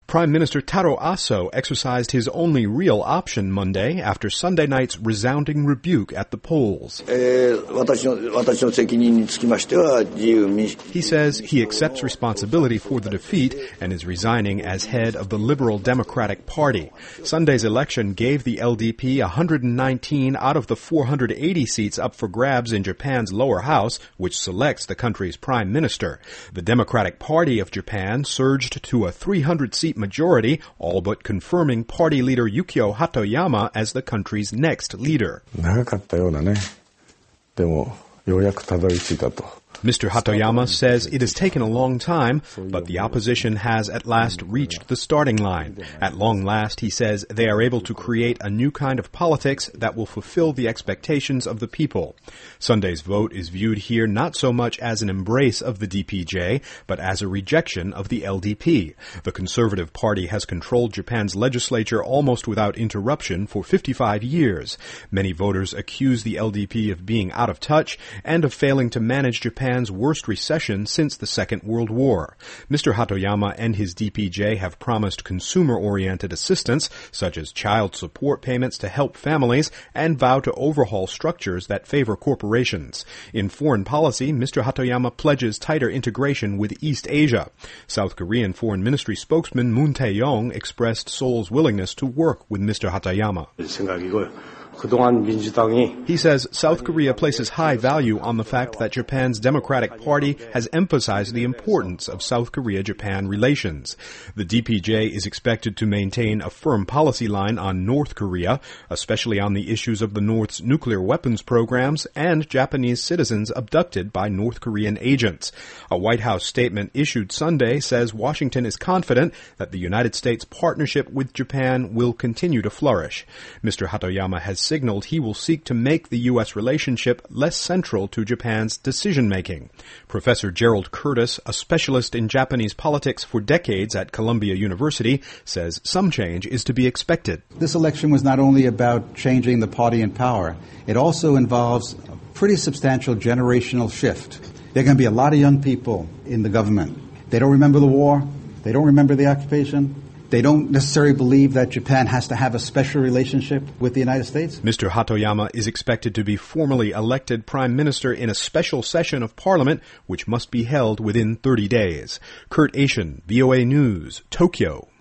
Prime Minister Taro Aso exercised his only real option Monday after Sunday night's resounding rebuke at the polls. He says he accepts responsibility for the defeat and is resigning as head of the Liberal Democratic Party. Sunday's election gave the LDP 119 out of the 480 seats up for grabs in Japan's lower house, which selects the country's prime minister. The Democratic Party of Japan surged to a 300-seat majority, all but confirming party leader Yukio Hatoyama as the country's next leader. Mr. Hatoyama says it has taken a long time, but the opposition has at last reached the starting line. At long last, he says, they are able to create a new kind of politics that will fulfill the expectations of the people. Sunday's vote is viewed here not so much as an embrace of the DPJ, but as a rejection of the LDP. The Conservative Party has controlled Japan's legislature almost without interruption for 55 years. Many voters accuse the LDP of being out of touch and of failing to manage Japan's worst recession since the Second World War. Mr. Hatoyama and his DPJ have promised consumer-oriented assistance, such as child support payments to help families, and vow to overhaul structures that favor corporations. In foreign policy, Mr. Hatoyama pledges tighter integration with East Asia. South Korean Foreign Ministry spokesman Moon Tae-yong expressed Seoul's willingness to work with Mr. Hatoyama. He says South Korea places high value on the fact that Japan's Democratic Party has emphasized the importance of South Korea-Japan relations. The DPJ is expected to maintain a firm policy line on North Korea, especially on the issues of the North's nuclear weapons programs and Japanese citizens abducted by North Korean agents. A White House statement issued Sunday says Washington is confident that the United States' partnership with Japan will continue to flourish. Mr. Hatoyama has signaled he will seek to make the U.S. relationship less central to Japan's decision-making. Professor Gerald Curtis, a specialist in Japanese politics for decades at Columbia University, says some change is to be expected. This election was not only about changing the party in power, it also involves a pretty substantial generational shift. There are going to be a lot of young people in the government. They don't remember the war. They don't remember the occupation. They don't necessarily believe that Japan has to have a special relationship with the United States. Mr. Hatoyama is expected to be formally elected prime minister in a special session of parliament, which must be held within 30 days. Kurt Asian, VOA News, Tokyo.